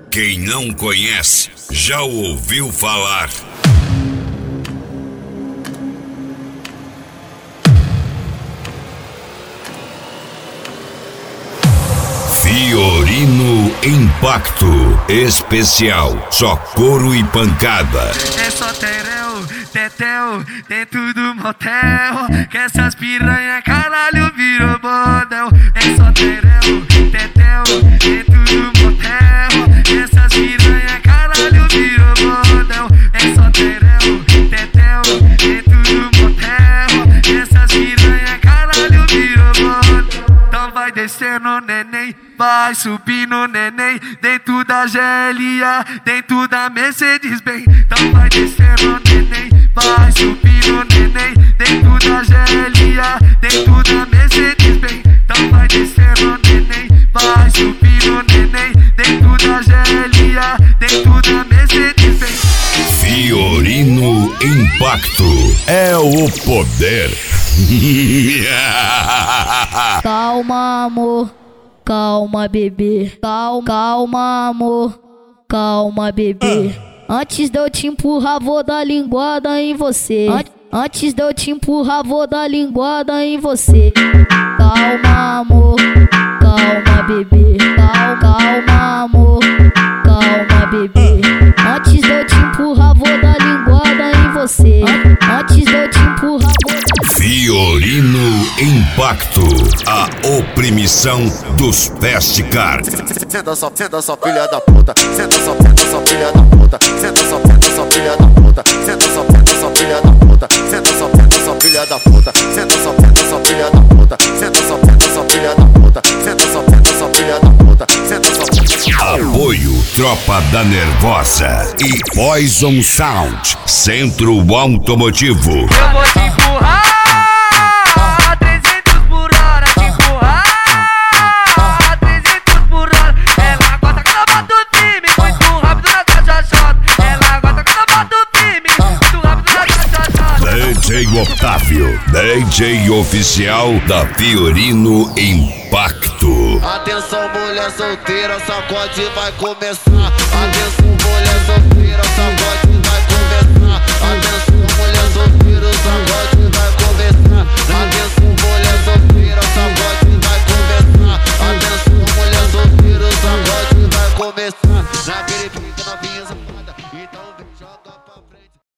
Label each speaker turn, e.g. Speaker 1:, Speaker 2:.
Speaker 1: Quem não conhece, já ouviu falar. Fiorino Impacto Especial, só couro e pancada.
Speaker 2: É só terel, tetel, dentro do motel, que essas piranha caralho virou bordel. É só terel, tetel, dentro do motel, que essas piranha caralho virou bordel. É só terel, tetel, dentro do motel, que essas piranha caralho virou bordel. Então vai descendo, neném, vai subindo, neném, dentro da GLA, dentro da Mercedes-Benz. Então vai descendo, neném, vai subindo, neném, dentro da GLA, dentro da Mercedes-Benz. Então vai descendo, neném, vai subindo, neném, dentro da GLA, dentro da Mercedes-Benz.
Speaker 1: Fiorino Impacto é o poder.
Speaker 3: Calma, amor, calma, bebê. Calma, amor, calma, bebê. Antes de eu te empurrar, vou dar linguada em você. Antes de eu te empurrar, vou dar linguada em você. Calma, amor, calma, bebê. Calma, amor, calma, bebê. Antes de eu te empurrar, vou dar linguada em você. Antes de eu te empurrar, vou dar...
Speaker 1: Fiorino Impacto, a oprimição dos fast car.
Speaker 4: Senta só filha da puta. Senta só filha da puta. Senta só filha da puta. Senta só filha da puta. Senta só filha da puta. Senta só filha da puta. Senta só filha da puta. Senta só filha da puta. Senta só.
Speaker 1: Apoio Tropa da Nervosa e Poison Sound, Centro Automotivo.
Speaker 2: Eu vou te empurrar 300 por hora, te empurrar 300 por hora. Ela gosta quando eu boto o time, muito rápido na caixa-chota. Ela gosta quando eu boto o time, muito rápido na caixa-chota.
Speaker 1: DJ Otávio, DJ oficial da Fiorino Impacto.
Speaker 4: Atenção, mulher solteira, sacode vai começar. Atenção, mulher solteira.